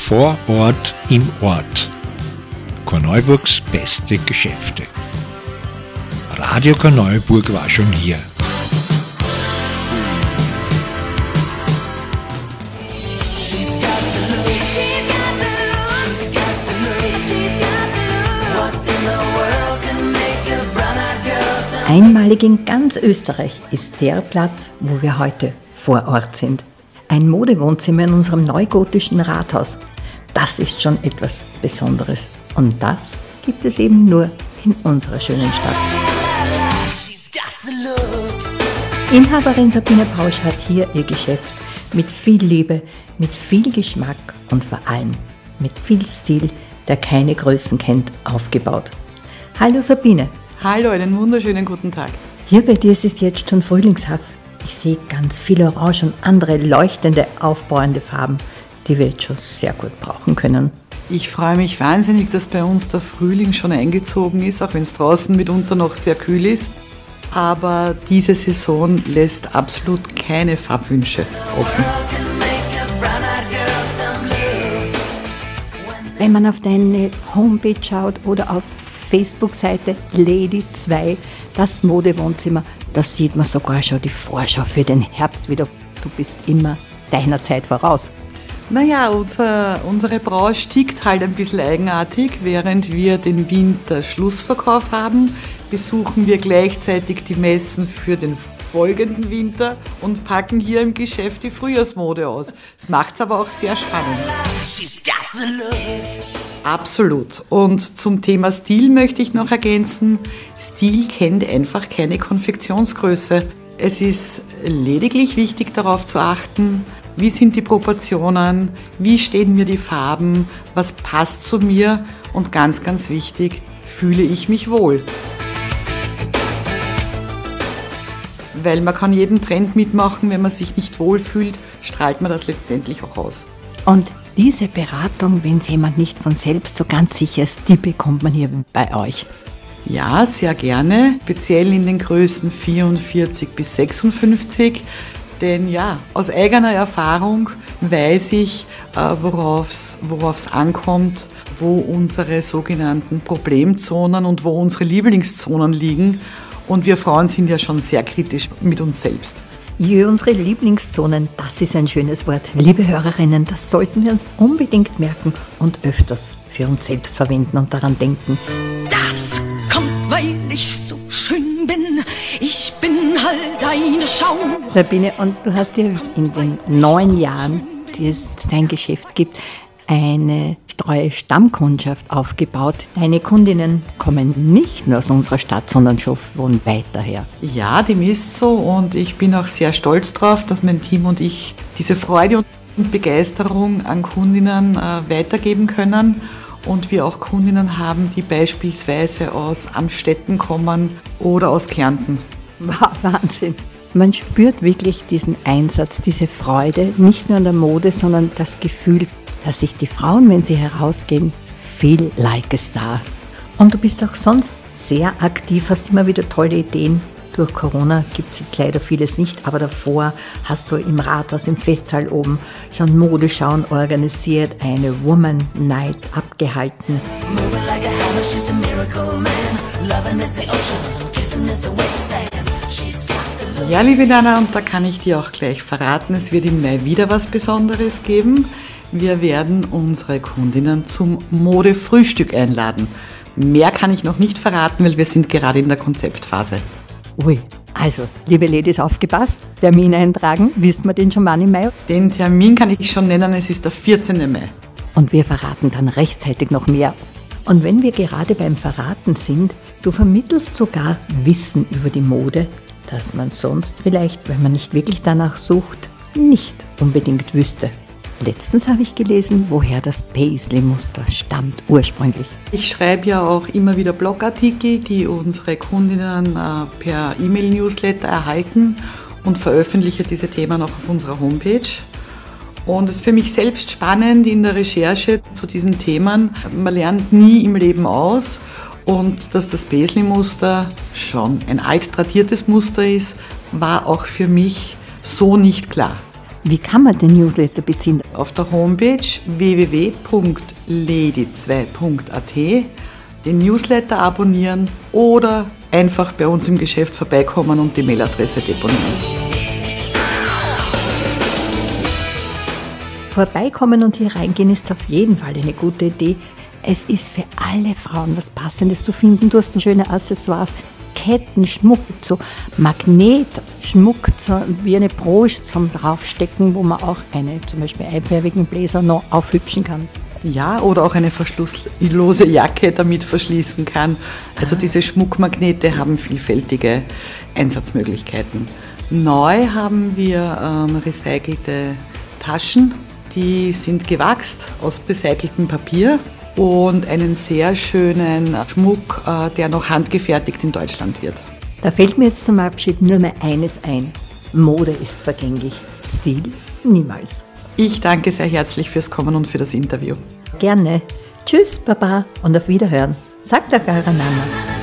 Vor Ort im Ort. Korneuburgs beste Geschäfte. Radio Korneuburg war schon hier. Einmalig in ganz Österreich ist der Platz, wo wir heute vor Ort sind. Ein Modewohnzimmer in unserem neugotischen Rathaus. Das ist schon etwas Besonderes. Und das gibt es eben nur in unserer schönen Stadt. Inhaberin Sabine Pausch hat hier ihr Geschäft mit viel Liebe, mit viel Geschmack und vor allem mit viel Stil, der keine Größen kennt, aufgebaut. Hallo Sabine. Hallo, einen wunderschönen guten Tag. Hier bei dir ist es jetzt schon frühlingshaft. Ich sehe ganz viel Orange und andere leuchtende, aufbauende Farben, die wir jetzt schon sehr gut brauchen können. Ich freue mich wahnsinnig, dass bei uns der Frühling schon eingezogen ist, auch wenn es draußen mitunter noch sehr kühl ist. Aber diese Saison lässt absolut keine Farbwünsche offen. Wenn man auf deine Homepage schaut oder auf Facebook-Seite Lady 2, das Modewohnzimmer, da sieht man sogar schon die Vorschau für den Herbst wieder. Du bist immer deiner Zeit voraus. Naja, unsere Branche tickt halt ein bisschen eigenartig. Während wir den Winter-Schlussverkauf haben, besuchen wir gleichzeitig die Messen für den folgenden Winter und packen hier im Geschäft die Frühjahrsmode aus. Das macht es aber auch sehr spannend. Absolut. Und zum Thema Stil möchte ich noch ergänzen, Stil kennt einfach keine Konfektionsgröße. Es ist lediglich wichtig, darauf zu achten, wie sind die Proportionen, wie stehen mir die Farben, was passt zu mir und ganz, ganz wichtig, fühle ich mich wohl. Weil man kann jeden Trend mitmachen, wenn man sich nicht wohlfühlt, strahlt man das letztendlich auch aus. Und diese Beratung, wenn es jemand nicht von selbst so ganz sicher ist, die bekommt man hier bei euch. Ja, sehr gerne, speziell in den Größen 44 bis 56. Denn ja, aus eigener Erfahrung weiß ich, worauf es ankommt, wo unsere sogenannten Problemzonen und wo unsere Lieblingszonen liegen. Und wir Frauen sind ja schon sehr kritisch mit uns selbst. Unsere Lieblingszonen, das ist ein schönes Wort. Liebe Hörerinnen, das sollten wir uns unbedingt merken und öfters für uns selbst verwenden und daran denken. Das kommt, weil ich so schön bin. Ich bin halt eine Schau. Sabine, und du hast dir in den 9 Jahren, die es dein Geschäft gibt, eine treue Stammkundschaft aufgebaut. Deine Kundinnen kommen nicht nur aus unserer Stadt, sondern schon von weit daher. Ja, dem ist so und ich bin auch sehr stolz drauf, dass mein Team und ich diese Freude und Begeisterung an Kundinnen weitergeben können und wir auch Kundinnen haben, die beispielsweise aus Amstetten kommen oder aus Kärnten. Wahnsinn! Man spürt wirklich diesen Einsatz, diese Freude, nicht nur an der Mode, sondern das Gefühl, dass sich die Frauen, wenn sie herausgehen, feel like a star. Und du bist auch sonst sehr aktiv, hast immer wieder tolle Ideen. Durch Corona gibt es jetzt leider vieles nicht, aber davor hast du im Rathaus, im Festsaal oben schon Modeschauen organisiert, eine Woman Night abgehalten. Ja, liebe Dana, und da kann ich dir auch gleich verraten, es wird im Mai wieder was Besonderes geben. Wir werden unsere Kundinnen zum Modefrühstück einladen. Mehr kann ich noch nicht verraten, weil wir sind gerade in der Konzeptphase. Ui, also, liebe Ladies, aufgepasst, Termin eintragen, wissen wir den schon wann im Mai? Den Termin kann ich schon nennen, es ist der 14. Mai. Und wir verraten dann rechtzeitig noch mehr. Und wenn wir gerade beim Verraten sind, du vermittelst sogar Wissen über die Mode, das man sonst vielleicht, wenn man nicht wirklich danach sucht, nicht unbedingt wüsste. Letztens habe ich gelesen, woher das Paisley-Muster stammt ursprünglich. Ich schreibe ja auch immer wieder Blogartikel, die unsere Kundinnen per E-Mail-Newsletter erhalten und veröffentliche diese Themen auch auf unserer Homepage. Und es ist für mich selbst spannend in der Recherche zu diesen Themen. Man lernt nie im Leben aus und dass das Paisley-Muster schon ein alt tradiertes Muster ist, war auch für mich so nicht klar. Wie kann man den Newsletter beziehen? Auf der Homepage www.lady2.at den Newsletter abonnieren oder einfach bei uns im Geschäft vorbeikommen und die Mailadresse deponieren. Vorbeikommen und hier reingehen ist auf jeden Fall eine gute Idee. Es ist für alle Frauen was Passendes zu finden. Du hast schöne Accessoires, Ketten, Schmuck, so Magnetschmuck, so wie eine Brooche zum Draufstecken, wo man auch eine zum Beispiel einfärbigen Bläser noch aufhübschen kann. Ja, oder auch eine verschlusslose Jacke damit verschließen kann. Also diese Schmuckmagnete haben vielfältige Einsatzmöglichkeiten. Neu haben wir recycelte Taschen, die sind gewachst aus recyceltem Papier und einen sehr schönen Schmuck, der noch handgefertigt in Deutschland wird. Da fällt mir jetzt zum Abschied nur mehr eines ein. Mode ist vergänglich, Stil niemals. Ich danke sehr herzlich fürs Kommen und für das Interview. Gerne. Tschüss, Baba und auf Wiederhören. Sagt der Nana.